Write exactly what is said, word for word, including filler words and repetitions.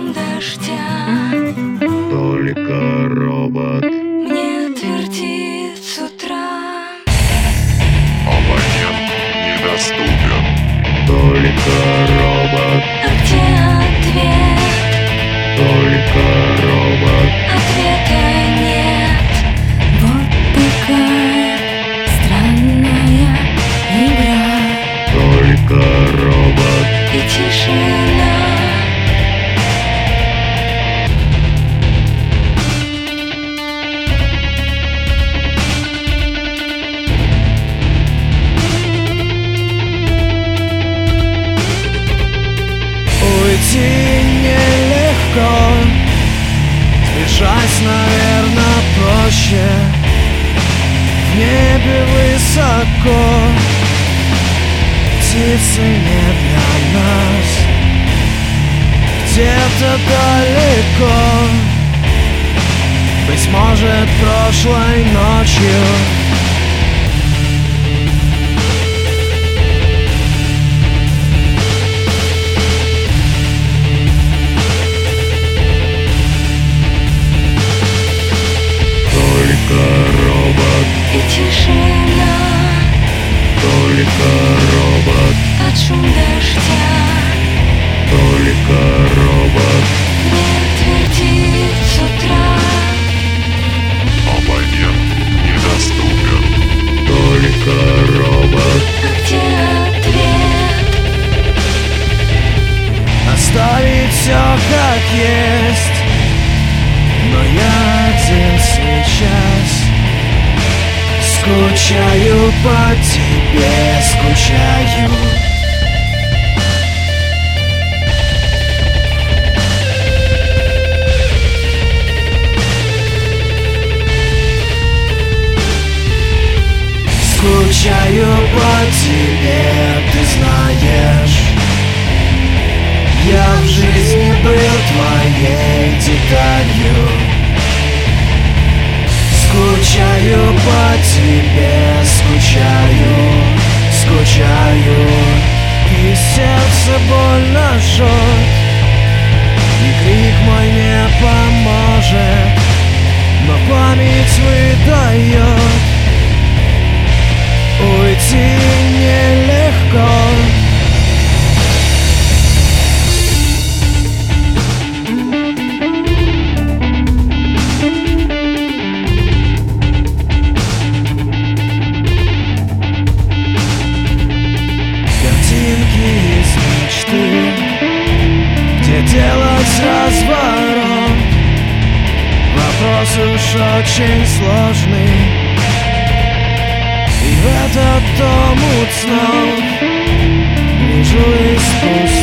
шум дождя. Только робот Мне твердит с утра. Абонент недоступен. Только робот, А где ответ? только робот, Ответа нет. Вот такая странная игра. только робот. И тишина. Уйти нелегко, сбежать, наверное, проще. В небе высоко, птицы не для нас. Где-то далеко, быть может, прошлой ночью. Только робот, И тишина. только робот, Под шум дождя. только робот, Мне твердит с утра. Абонент недоступен. только робот, А где ответ? Оставить все как есть, но я один сейчас. Скучаю по тебе, скучаю. Скучаю по тебе, ты знаешь. Я в жизни был твоей деталью. Скучаю по тебе, скучаю, скучаю. И сердце больно жжет, и крик мой не поможет, но память выдает. Уйти нелегко. Картинки из мечты, где делать разворот. Вопрос уж очень сложный. И в этот омут снов гляжу и спускаюсь.